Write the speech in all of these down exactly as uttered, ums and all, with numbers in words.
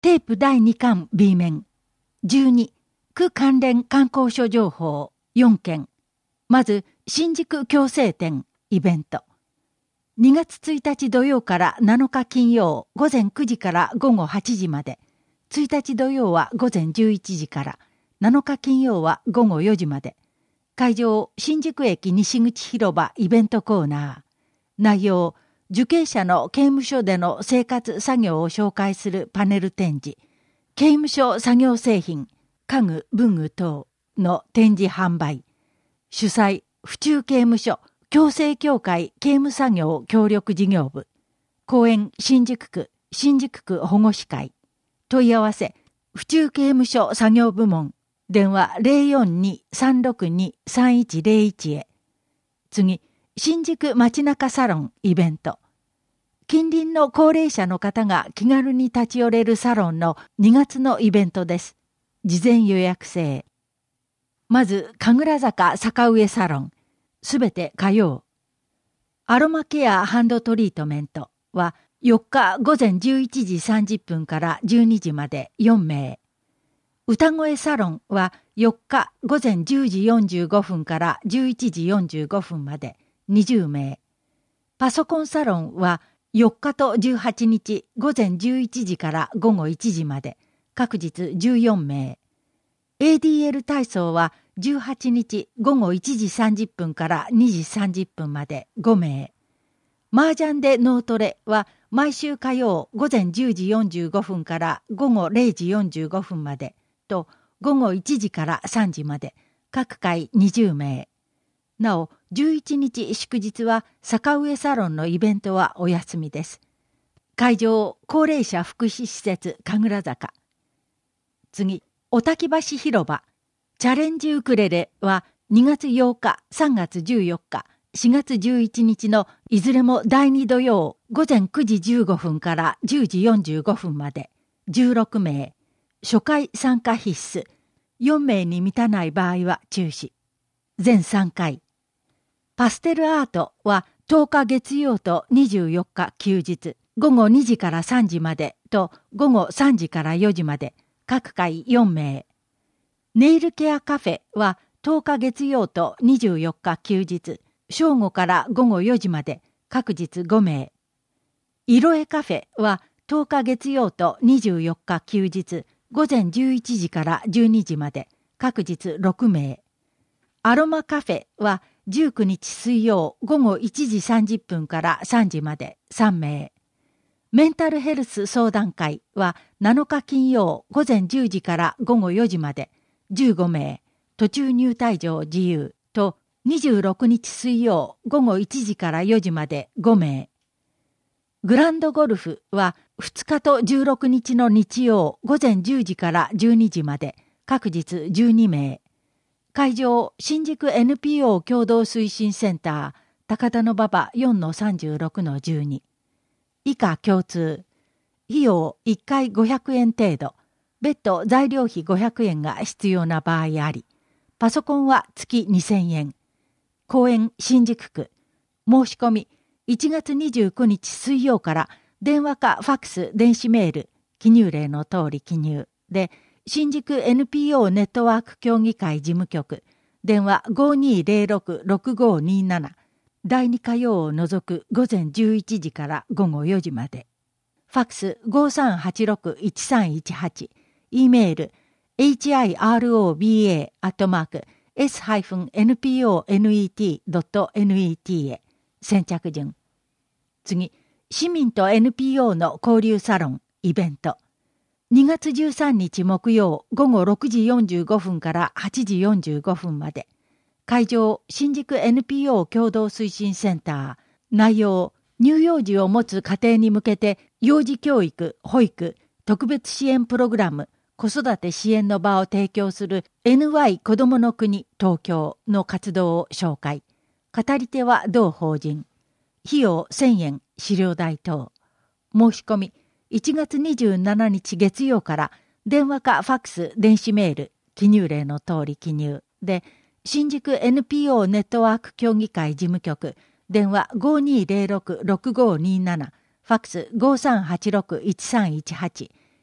テープだいにかん B 面。じゅうに、区関連観光所情報よんけん。まず、新宿矯正展イベント。にがつついたち土曜からなのか金曜午前くじから午後はちじまで。ついたち土曜は午前じゅういちじから、なのか金曜は午後よじまで。会場、新宿駅西口広場イベントコーナー。内容、受刑者の刑務所での生活作業を紹介するパネル展示、刑務所作業製品、家具文具等の展示販売、主催、府中刑務所矯正協会刑務作業協力事業部、公園新宿区新宿区保護司会、問い合わせ、府中刑務所作業部門、電話 ゼロよんに さんろくに さんいちゼロいち へ。次、新宿街中サロンイベント。近隣の高齢者の方が気軽に立ち寄れるサロンのにがつのイベントです。事前予約制。まず、神楽坂坂上サロン。すべて火曜。アロマケアハンドトリートメントはよっかごぜんじゅういちじさんじゅっぷんからじゅうにじまでよんめい。歌声サロンはよっかごぜんじゅうじよんじゅうごふんからじゅういちじよんじゅうごふんまでにじゅうめい。パソコンサロンはよっかとじゅうはちにちごぜんじゅういちじから午後いちじまで各日じゅうよんめい。エーディーエル 体操はじゅうはちにち午後いちじさんじゅっぷんからにじさんじゅっぷんまでごめい。麻雀で脳トレは毎週火曜ごぜんじゅうじよんじゅうごふんから午後れいじよんじゅうごふんまでと午後いちじからさんじまで各回にじゅうめい。なお、じゅういちにち祝日は坂上サロンのイベントはお休みです。会場、高齢者福祉施設神楽坂。次、おたき橋広場。チャレンジウクレレはにがつようか、さんがつじゅうよっか、しがつじゅういちにちのいずれもだいに土曜ごぜんくじじゅうごふんからじゅうじよんじゅうごふんまでじゅうろくめい。初回参加必須。よんめいに満たない場合は中止。全さんかい。パステルアートはとおか月曜とにじゅうよっか休日、ごごにじからさんじまでとごごさんじからよじまで、各回よんめい。ネイルケアカフェはとおか月曜とにじゅうよっか休日、正午からごごよじまで、各日ごめい。色絵カフェはとおか月曜とにじゅうよっか休日、ごぜんじゅういちじからじゅうにじまで、各日ろくめい。アロマカフェはじゅうくにち水曜ごごいちじさんじゅっぷんからさんじまでさんめい。メンタルヘルス相談会はなのか金曜ごぜんじゅうじからごごよじまでじゅうごめい。途中入退場自由とにじゅうろくにち水曜ごごいちじからよじまでごめい。グランドゴルフはふつかとじゅうろくにちの日曜ごぜんじゅうじからじゅうにじまで各日じゅうにめい。会場、新宿 エヌピーオー 共同推進センター、高田馬場 よんのさんじゅうろくのじゅうに。以下共通。費用いっかいごひゃくえん程度。別途材料費ごひゃくえんが必要な場合あり。パソコンは月にせんえん。公園新宿区。申し込みいちがつにじゅうくにち水曜から電話かファックス電子メール、記入例の通り記入で、新宿 エヌピーオー ネットワーク協議会事務局、電話 ごにーぜろろくろくごにーなな、だいに火曜を除くごぜんじゅういちじからごごよじまで。ファックス ごさんはちろくいちさんいちはち、E メール エイチアイアールオービーエー アットマーク エス エヌピーオーネット ドット ネット へ。先着順。次、市民と エヌピーオー の交流サロン、イベント。にがつじゅうさんにち木曜ごごろくじよんじゅうごふんからはちじよんじゅうごふんまで。会場、新宿 エヌピーオー 共同推進センター。内容、乳幼児を持つ家庭に向けて、幼児教育、保育、特別支援プログラム、子育て支援の場を提供する エヌワイ 子どもの国東京の活動を紹介。語り手は同法人。費用せんえん、資料代等。申し込み、いちがつにじゅうしちにち月曜から電話かファックス電子メール記入例の通り記入で、新宿 エヌピーオー ネットワーク協議会事務局電話 ごにーぜろろくろくごにーなな、ファックス ごさんはちろくいちさんいちはち、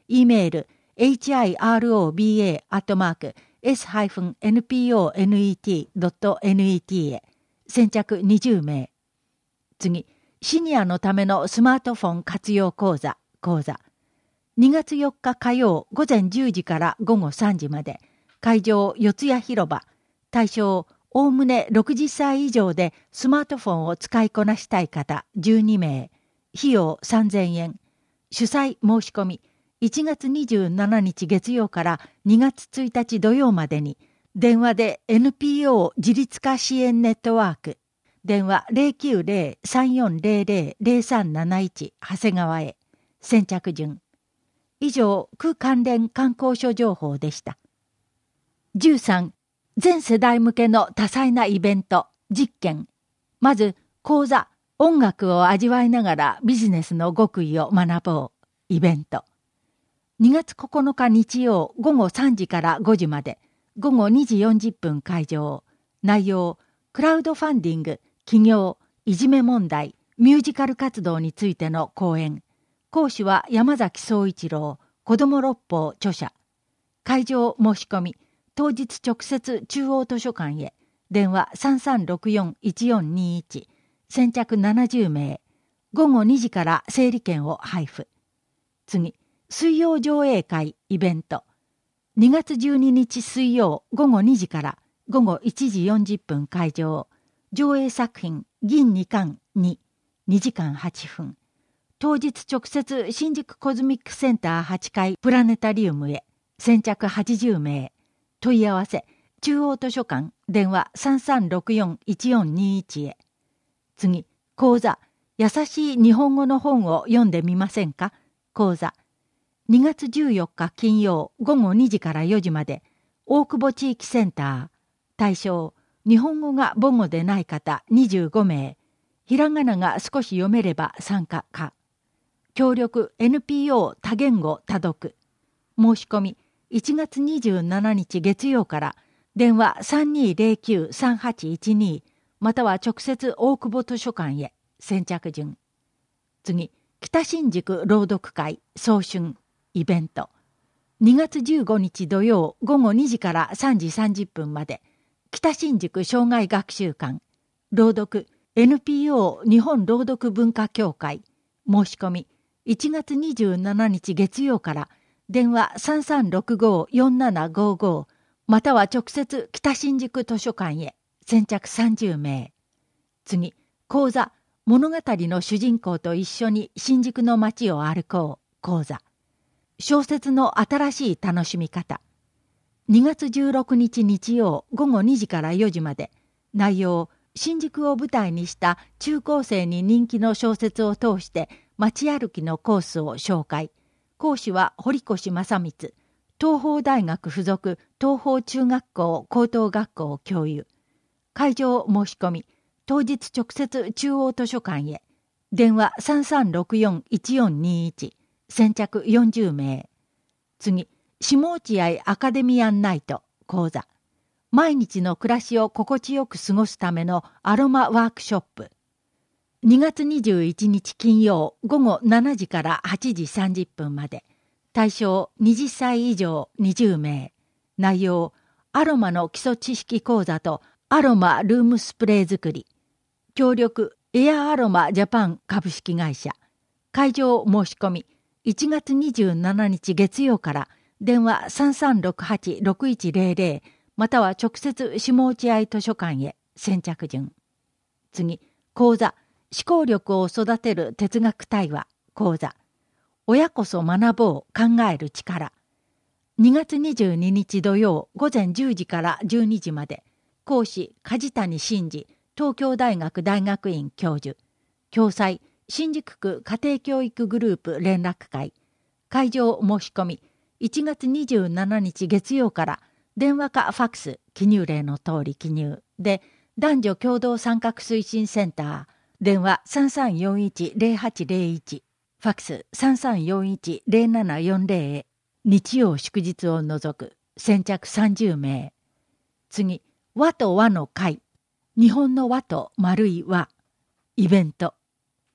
E メール エイチアイアールオービーエー アットマーク エス エヌピーオーネット ドット ネット へ先着にじゅうめい。次、シニアのためのスマートフォン活用講座、講座。にがつよっか火曜午前じゅうじから午後さんじまで、会場四谷広場、対象おおむねろくじゅっさい以上でスマートフォンを使いこなしたい方じゅうにめい、費用さんぜんえん、主催申し込み、いちがつにじゅうしちにち月曜からにがつついたち土曜までに、電話で エヌピーオー 自立化支援ネットワーク、電話 ゼロきゅうゼロ さんよんゼロゼロ ゼロさんなないち 長谷川へ、先着順。以上、区関連観光所情報でした。じゅうさん、全世代向けの多彩なイベント、実験。まず、講座、音楽を味わいながらビジネスの極意を学ぼう、イベント。にがつここのか日曜午後さんじからごじまで、午後にじよんじゅっぷん会場。内容、クラウドファンディング、起業、いじめ問題、ミュージカル活動についての講演。講師は山崎総一郎、子ども六法著者。会場申し込み、当日直接中央図書館へ。電話 さんさんろくよん いちよんにいち。先着ななじゅうめい。午後にじから整理券を配布。次、水曜上映会イベント。にがつじゅうににち水曜午後にじから午後いちじよんじゅっぷん会場。上映作品銀二冠に、にじかんはっぷん。当日直接新宿コズミックセンターはちかいプラネタリウムへ。先着はちじゅうめい。問い合わせ、中央図書館、電話 さんさんろくよん いちよんにいち へ。次、講座、優しい日本語の本を読んでみませんか？講座。にがつじゅうよっか金曜午後にじからよじまで、大久保地域センター。対象、日本語が母語でない方にじゅうごめい。ひらがなが少し読めれば参加可。協力 エヌピーオー 多言語多読。申し込み、いちがつにじゅうしちにち月曜から電話 さんにーゼロきゅう さんはちいちに または直接大久保図書館へ。先着順。次、北新宿朗読会早春イベント。にがつじゅうごにち土曜午後にじからさんじさんじゅっぷんまで、北新宿障害学習館朗読 エヌピーオー 日本朗読文化協会。申し込み、いちがつにじゅうしちにち月曜から電話 さんさんろくご よんななごご または直接北新宿図書館へ。先着さんじゅうめい。次、講座、物語の主人公と一緒に新宿の街を歩こう講座。小説の新しい楽しみ方。にがつじゅうろくにち日曜午後にじからよじまで。内容、新宿を舞台にした中高生に人気の小説を通して街歩きのコースを紹介。講師は堀越正光、東邦大学附属東邦中学校高等学校教諭。会場申し込み、当日直接中央図書館へ。電話 さんさんろくよん いちよんにいち。先着よんじゅうめい。次、下落合アカデミアンナイト講座。毎日の暮らしを心地よく過ごすためのアロマワークショップ。にがつにじゅういちにち金曜午後しちじからはちじさんじゅっぷんまで。対象はたち以上にじゅうめい。内容、アロマの基礎知識講座とアロマルームスプレー作り。協力エアアロマジャパン株式会社。会場申し込み、いちがつにじゅうしちにち月曜から電話 さんさんろくはち ろくいちゼロゼロ または直接下落合図書館へ。先着順。次、講座、思考力を育てる哲学対話講座。親こそ学ぼう考える力。にがつにじゅうににち土曜午前じゅうじからじゅうにじまで。講師梶谷真二、東京大学大学院教授。共催新宿区家庭教育グループ連絡会。会場申し込み、いちがつにじゅうしちにち月曜から電話かファックス、記入例の通り記入で、男女共同参画推進センター、電話 さんさんよんいち ゼロはちゼロいち、ファックス さんさんよんいち ゼロななよんゼロ へ。日曜祝日を除く。先着さんじゅうめい。次、和と和の会。日本の和と丸い和。イベント。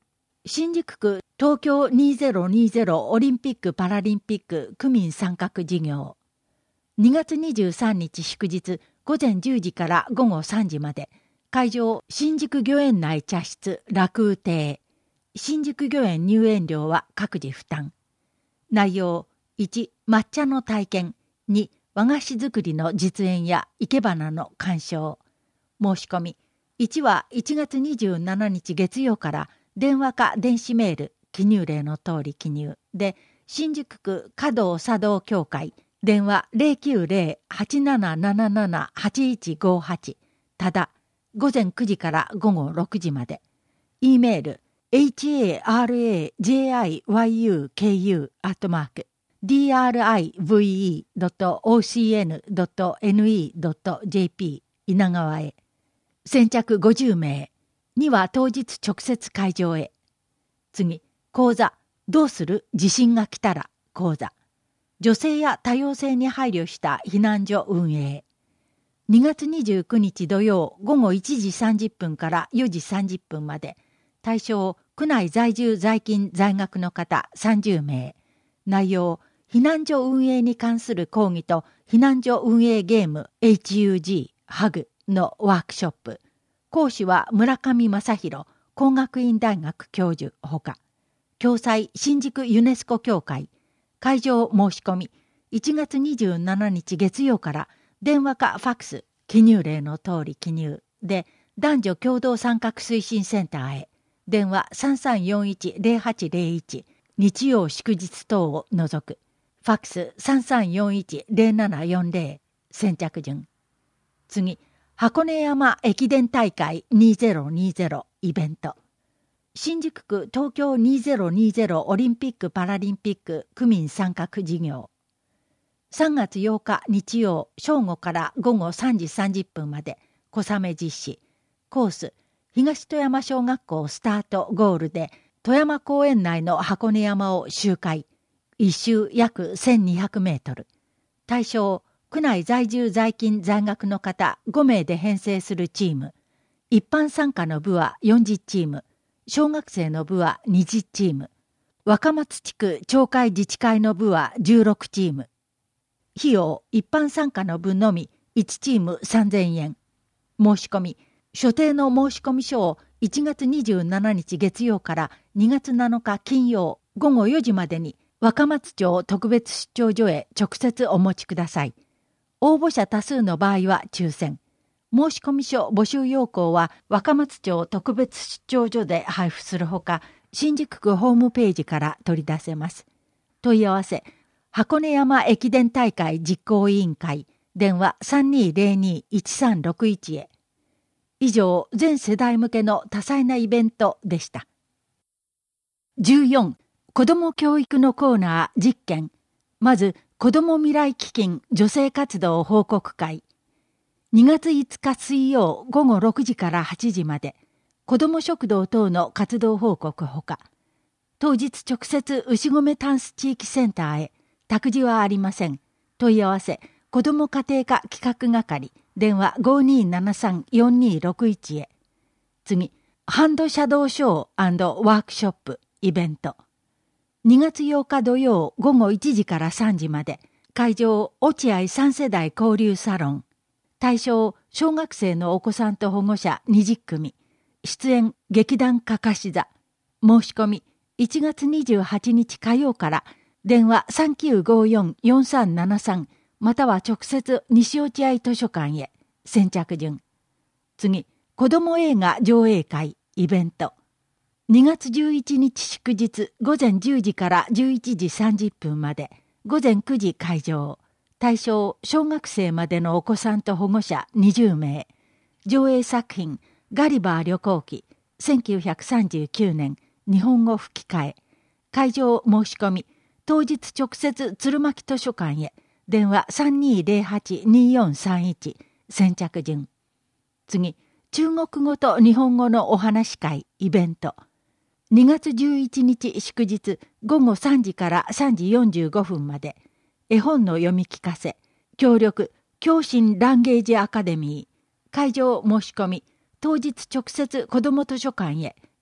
新宿区東京にせんにじゅうオリンピック・パラリンピック区民参画事業。にがつにじゅうさんにち祝日午前じゅうじから午後さんじまで、会場新宿御苑内茶室楽雨亭。新宿御苑入園料は各自負担。内容いち、抹茶の体験。に、和菓子作りの実演や生け花の鑑賞。申し込みいちはいちがつにじゅうしちにち月曜から電話か電子メール、記入例の通り記入で、新宿区華道茶道協会、電話 ゼロきゅうゼロ はちなななななな はちいちごはち、ただ、午前くじから午後ろくじまで。E メール、エイチエーアールエージェイアイワイユーケーユー アットマーク、ディーアールアイブイイードットオーシーエヌドットエヌイードットジェーピー 稲川へ。先着ごじゅうめい。には当日直接会場へ。次、講座、どうする地震が来たら講座。女性や多様性に配慮した避難所運営。にがつにじゅうくにち土曜午後いちじさんじゅっぷんからよじさんじゅっぷんまで。対象、区内在住在勤在学の方さんじゅうめい。内容、避難所運営に関する講義と避難所運営ゲーム エイチユージー ハグのワークショップ。講師は村上正弘工学院大学教授ほか。共催新宿ユネスコ協会。会場申し込みいちがつにじゅうしちにち月曜から電話かファックス、記入例の通り記入で、男女共同参画推進センターへ。電話 さんさんよんいちゼロはちゼロいち、日曜祝日等を除く。ファックス さんさんよんいちゼロななよんゼロ、先着順。次、箱根山駅伝大会にせんにじゅうイベント。新宿区東京にせんにじゅうオリンピック・パラリンピック区民参画事業。さんがつようか日曜正午から午後さんじさんじゅっぷんまで小雨実施。コース、東富山小学校スタートゴールで富山公園内の箱根山を周回。一周約せんにひゃくメートル。対象、区内在住在勤在学の方ごめいで編成するチーム。一般参加の部はよんじゅうチーム。小学生の部はにじゅうチーム。若松地区町会自治会の部はじゅうろくチーム。費用、一般参加の部のみいちチームさんぜんえん。申し込み、所定の申込書をいちがつにじゅうしちにち月曜からにがつなのか金曜午後よじまでに若松町特別出張所へ直接お持ちください。応募者多数の場合は抽選。申込書募集要項は若松町特別出張所で配布するほか、新宿区ホームページから取り出せます。問い合わせ、箱根山駅伝大会実行委員会、電話 さんにーゼロにーいちさんろくいち へ。以上、全世代向けの多彩なイベントでした。じゅうよん、子ども教育のコーナー実験。まず、子ども未来基金女性活動報告会。にがついつか水曜午後ろくじからはちじまで、子ども食堂等の活動報告ほか、当日直接牛込タンス地域センターへ、託児はありません。問い合わせ、子ども家庭科企画係、電話 ごにーななさんよんにーろくいち へ。次、ハンドシャドーショー&ワークショップイベント。にがつようか土曜午後いちじからさんじまで、会場落合さん世代交流サロン。対象、小学生のお子さんと保護者にじゅっくみ。出演、劇団かかし座。申し込み、いちがつにじゅうはちにち火曜から、電話 さんきゅうごよんよんさんななさん、または直接西落合図書館へ。先着順。次、子ども映画上映会イベント。にがつじゅういちにち祝日午前じゅうじからじゅういちじさんじゅっぷんまで、午前くじ会場。対象、小学生までのお子さんと保護者にじゅうめい。上映作品、ガリバー旅行記、せんきゅうひゃくさんじゅうきゅうねん、日本語吹き替え。会場申し込み、当日直接鶴巻図書館へ。電話 さんにーゼロはちにーよんさんいち、先着順。次、中国語と日本語のお話会イベント。にがつじゅういちにち祝日午後さんじからさんじよんじゅうごふんまで。絵本の読み聞かせ、協力、共振ランゲージアカデミー。会場申し込み、当日直接子ども図書館へ。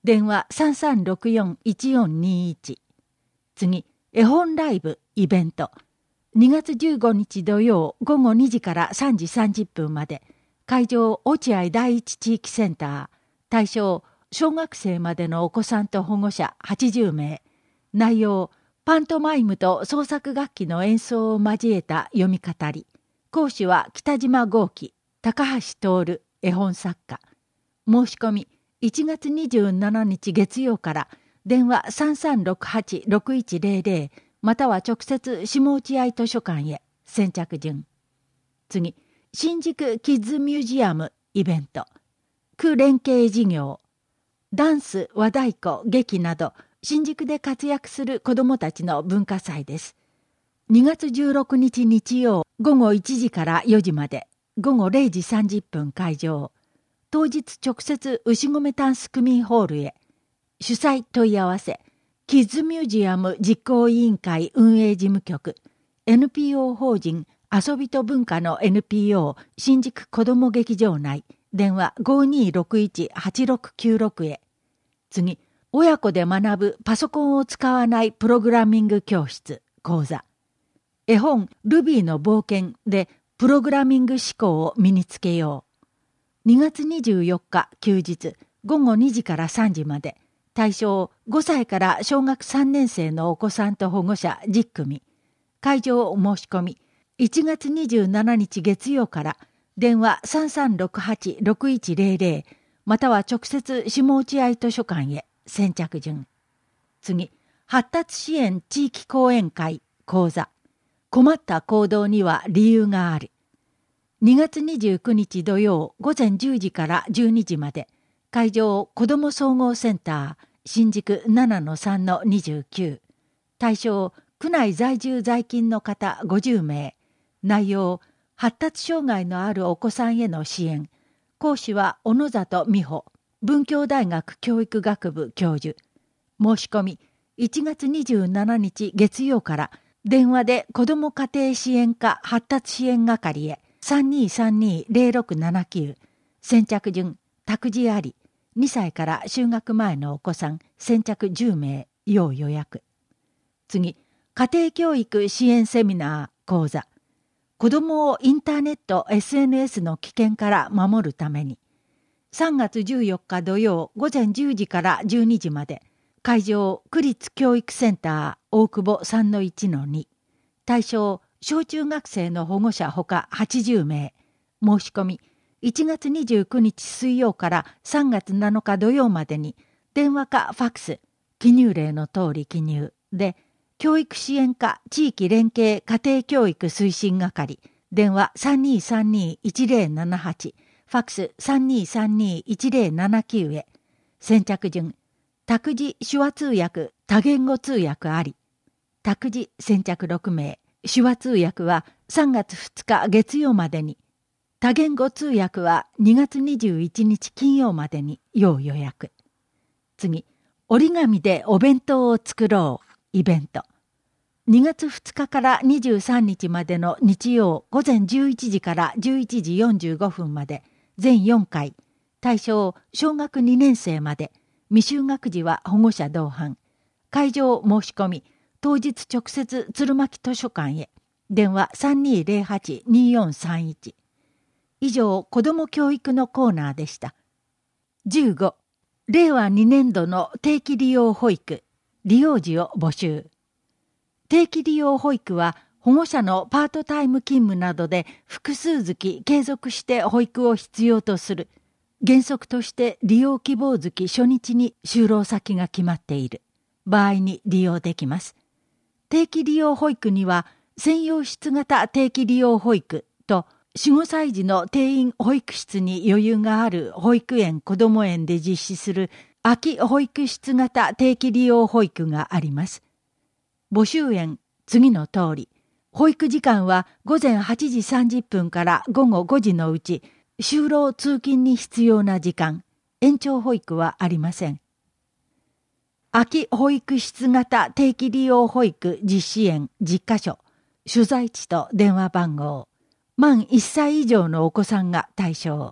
電話 さんさんろくよんいちよんにいち。次、絵本ライブイベント。にがつじゅうごにち土曜午後にじからさんじさんじゅっぷんまで、会場落合第一地域センター、対象小学生までのお子さんと保護者はちじゅうめい、内容パントマイムと創作楽器の演奏を交えた読み語り。講師は北島豪輝、高橋徹絵本作家。申し込みいちがつにじゅうしちにち月曜から電話 さんさんろくはちろくいちゼロゼロ または直接下落合図書館へ。先着順。次、新宿キッズミュージアムイベント。区連携事業。ダンス、和太鼓、劇など新宿で活躍する子どもたちの文化祭です。にがつじゅうろくにち日曜午後いちじからよじまで、午後れいじさんじゅっぷん会場。当日直接牛込タンス区民ホールへ。主催問い合わせ。キッズミュージアム実行委員会運営事務局。エヌピーオー 法人遊びと文化の エヌピーオー 新宿子ども劇場内。電話 ごにーろくいちはちろくきゅうろく へ。次、親子で学ぶパソコンを使わないプログラミング教室講座。絵本ルビーの冒険でプログラミング思考を身につけよう。にがつにじゅうよっか休日午後にじからさんじまで、対象ごさいから小学さんねんせいのお子さんと保護者じゅっくみ。会場お申し込みいちがつにじゅうしちにち月曜から電話 さんさんろくはちろくいちゼロゼロ または直接下落合図書館へ。先着順。次、発達支援地域講演会講座。困った行動には理由がある。にがつにじゅうくにち土曜午前じゅうじからじゅうにじまで、会場子ども総合センター新宿 ななのさんのにじゅうきゅう。対象区内在住在勤の方ごじゅうめい。内容発達障害のあるお子さんへの支援。講師は小野里美穂、文教大学教育学部教授。申し込みいちがつにじゅうしちにち月曜から電話で子ども家庭支援課発達支援係へ。さんにーさんにーゼロろくななきゅう。先着順、託児あり。にさいから就学前のお子さん先着じゅうめい要予約。次、家庭教育支援セミナー講座。子どもをインターネット エスエヌエス の危険から守るために。さんがつじゅうよっか土曜午前じゅうじからじゅうにじまで。会場区立教育センター大久保 さんのいちのに。対象小中学生の保護者ほかはちじゅうめい。申し込みいちがつにじゅうくにち水曜からさんがつなのか土曜までに電話かファックス、記入例の通り記入で、教育支援課地域連携家庭教育推進係、電話 さんにーさんにーいちゼロななはち、ファックス さんにーさんにーいちゼロななきゅう へ。先着順、託児手話通訳多言語通訳あり。託児先着ろくめい、手話通訳はさんがつふつか月曜までに。多言語通訳はにがつにじゅういちにち金曜までに要予約。次、折り紙でお弁当を作ろうイベント。にがつふつかからにじゅうさんにちまでの日曜午前じゅういちじからじゅういちじよんじゅうごふんまで全よんかい。対象小学にねんせいまで。未就学児は保護者同伴。会場申し込み当日直接鶴巻図書館へ。電話 さんにーゼロはちにーよんさんいち。以上、子ども教育のコーナーでした。じゅうご、れいわにねんどの定期利用保育、利用時を募集。定期利用保育は、保護者のパートタイム勤務などで複数月継続して保育を必要とする。原則として利用希望月初日に就労先が決まっている場合に利用できます。定期利用保育には、専用室型定期利用保育と、よん、ごさい児の定員保育室に余裕がある保育園こども園で実施する空き保育室型定期利用保育があります。募集園、次の通り。保育時間はごぜんはちじさんじゅっぷんからごごごじのうち、就労通勤に必要な時間、延長保育はありません。空き保育室型定期利用保育実施園じゅっかしょ、所在地と電話番号。満いっさい以上のお子さんが対象。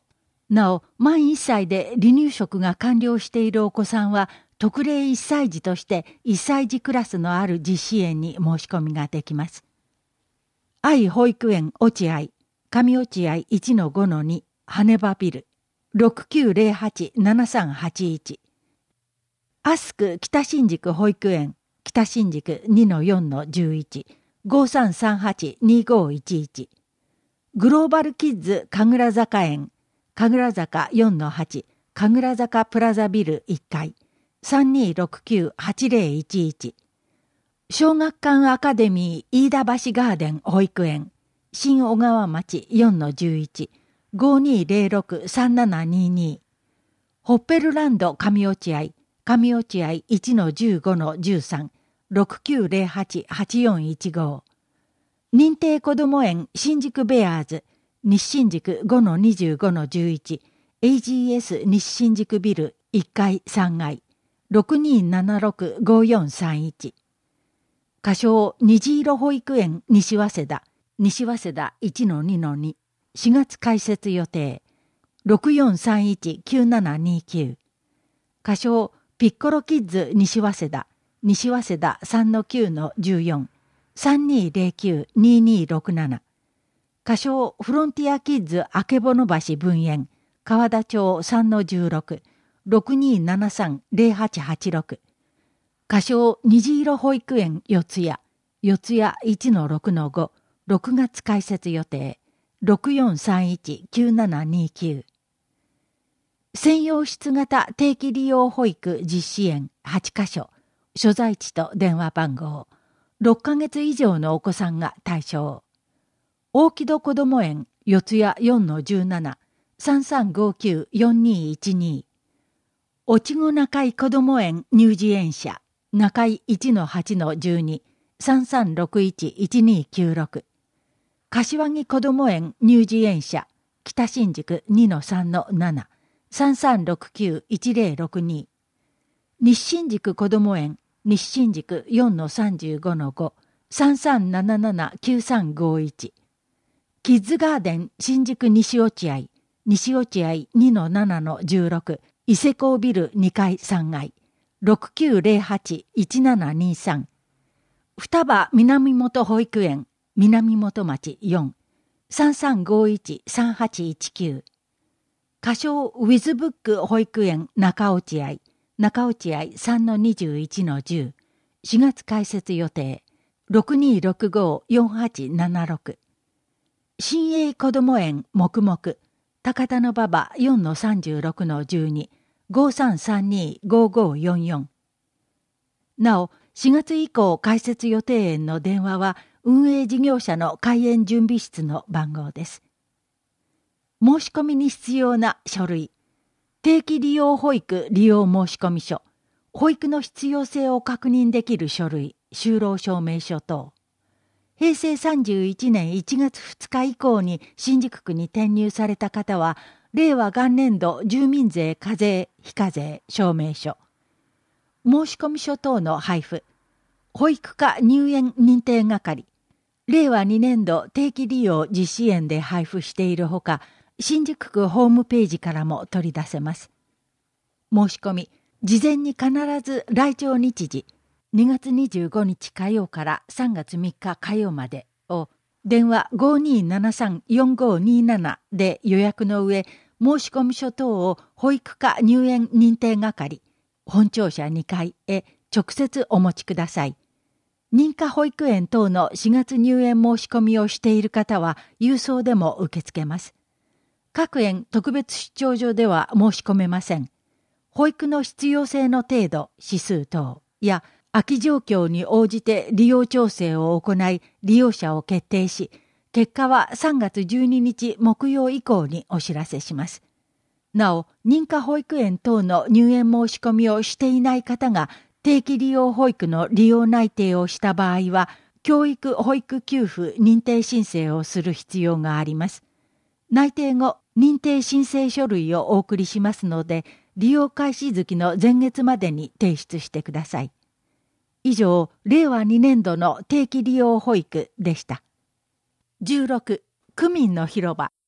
なお、満いっさいで離乳食が完了しているお子さんは、特例いっさい児としていっさい児クラスのある実施園に申し込みができます。愛保育園落合、上落合 いちのごのに、羽場ビル、ろくきゅうゼロはち ななさんはちいち。アスク北新宿保育園、北新宿 にのよんのじゅういち、ごさんさんはち にごいちいち。グローバルキッズ神楽坂園、神楽坂 よんのはち、神楽坂プラザビルいっかい、さんにーろくきゅう はちゼロいちいち。小学館アカデミー飯田橋ガーデン保育園、新小川町 よんのじゅういち、ごにーゼロろく さんななにーにー。ホッペルランド上落合、上落合 いちのじゅうごのじゅうさん、ろくきゅうゼロはち はちよんいちご。認定こども園新宿ベアーズ、西新宿 ごのにじゅうごのじゅういち、エージーエス 西新宿ビルいっかいさんがい、ろくにーななろく ごよんさんいち。仮称虹色保育園西早稲田、西早稲田 いちのにのに、しがつ開設予定、ろくよんさんいち きゅうななにきゅう。仮称ピッコロキッズ西早稲田、西早稲田 さんのきゅうのじゅうよん、さんにーゼロきゅう ににーろくなな。仮称フロンティアキッズあけぼの橋分園、川田町 さんのじゅうろく、ろくにーななさん ゼロはちはちろく。仮称虹色保育園四谷、四谷 いちのろくのご、ろくがつ開設予定、ろくよんさんいち きゅうななにきゅう。専用室型定期利用保育実施園はちかしょ、所在地と電話番号、ろっかげつ以上のお子さんが対象。大木戸こども園四谷 よんのじゅうなな、さんさんごきゅう よんにーいちに。越後中井こども園乳児園舎、中井 いちのはちのじゅうに、さんさんろくいち いちにーきゅうろく。柏木こども園乳児園舎、北新宿 にのさんのなな、さんさんろくきゅう いちゼロろくに。西新宿こども園西新宿 よんのさんじゅうごのご、さんさんなななな きゅうさんごいち。キッズガーデン新宿西落合、西落合 にのななのじゅうろく、伊勢港ビルにかいさんがい、ろくきゅうゼロはち いちななにさん。双葉南本保育園南本町よん、さんさんごいち さんはちいちきゅう。仮称ウィズブック保育園中落合、中落合 さんのにじゅういちのじゅう、しがつ開設予定、ろくにーろくご よんはちななろく。新栄こども園黙々、高田馬場 よんのさんじゅうろくのじゅうに、ごさんさんに ごごよんよん。なお、しがつ以降開設予定園の電話は運営事業者の開園準備室の番号です。申し込みに必要な書類、定期利用保育利用申込書、保育の必要性を確認できる書類、就労証明書等。へいせいさんじゅういちねんいちがつふつか以降に新宿区に転入された方は、令和元年度住民税課税非課税証明書、申込書等の配布、保育課入園認定係、令和にねんど定期利用実施園で配布しているほか、新宿区ホームページからも取り出せます。申し込み、事前に必ず来庁日時、にがつにじゅうごにち火曜からさんがつみっか火曜までを、電話 ごにーななさん よんごにーなな で予約の上、申込書等を保育課入園認定係、本庁舎にかいへ直接お持ちください。認可保育園等のしがつ入園申し込みをしている方は郵送でも受け付けます。各園特別出張所では申し込めません。保育の必要性の程度、指数等や空き状況に応じて利用調整を行い、利用者を決定し、結果はさんがつじゅうににち木曜以降にお知らせします。なお、認可保育園等の入園申し込みをしていない方が、定期利用保育の利用内定をした場合は、教育保育給付認定申請をする必要があります。内定後、認定申請書類をお送りしますので、利用開始月の前月までに提出してください。以上、令和にねんどの定期利用保育でした。じゅうろく、区民の広場。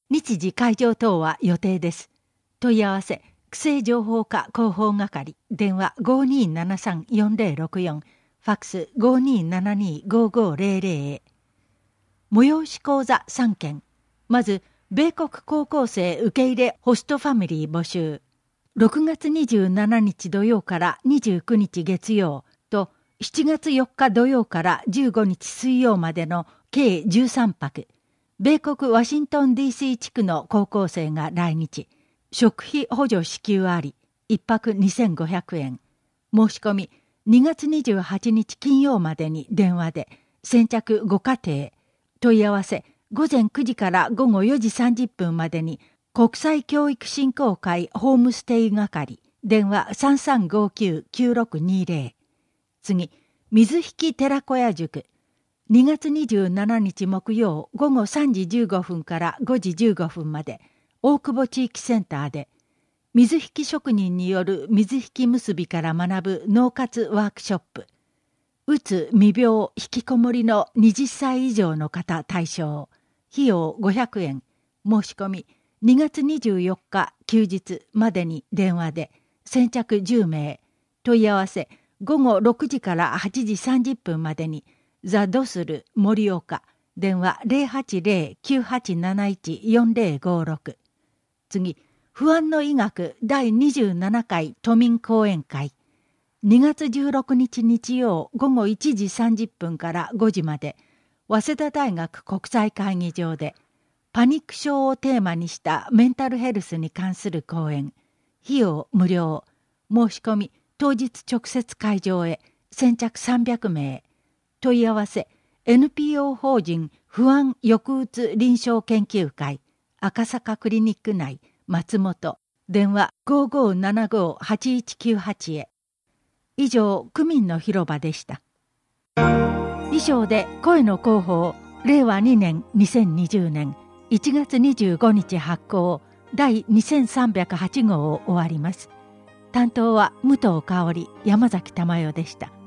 日時会場等は予定です。問い合わせ区政情報課広報係、電話 ごーにーななさんよんぜろろくよん、ファックス ごーにーななにーごーごーぜろぜろ へ。催し講座さんけん。まず、米国高校生受け入れホストファミリー募集。ろくがつにじゅうしちにち土曜からにじゅうくにち月曜としちがつよっか土曜からじゅうごにち水曜までの計じゅうさんぱく。米国ワシントン ディーシー 地区の高校生が来日。食費補助支給あり。いっぱくにせんごひゃくえん。申し込みにがつにじゅうはちにち金曜までに電話で。先着ごかてい。問い合わせごぜんくじからごごよじさんじゅっぷんまでに国際教育振興会ホームステイ係。電話 さんさんごきゅうきゅうろくにぜろ。次、水引寺子屋塾。にがつにじゅうしちにち木曜午後さんじじゅうごふんからごじじゅうごふんまで大久保地域センターで水引職人による水引結びから学ぶ脳活ワークショップ。うつ未病引きこもりのはたち以上の方対象。費用ごひゃくえん。申し込みにがつにじゅうよっか休日までに電話で。先着じゅうめい。問い合わせごごろくじからはちじさんじゅっぷんまでにザ・ドスル盛岡。電話 ゼロはちゼロ きゅうはちなないち よんゼロごろく。次、不安の医学だいにじゅうななかい都民講演会。にがつじゅうろくにち日曜午後いちじさんじゅっぷんからごじまで早稲田大学国際会議場でパニック症をテーマにしたメンタルヘルスに関する講演。費用無料。申し込み当日直接会場へ。先着さんびゃくめい。問い合わせ エヌピーオー 法人不安抑うつ臨床研究会赤坂クリニック内松本。電話 ごーごーななごーはちいちきゅうはち へ。以上、区民の広場でした。以上で声の広報れいわにねんにせんにじゅうねんいちがつにじゅうごにち発行だいにせんさんびゃくはちごうを終わります。担当は武藤香織、山崎珠代でした。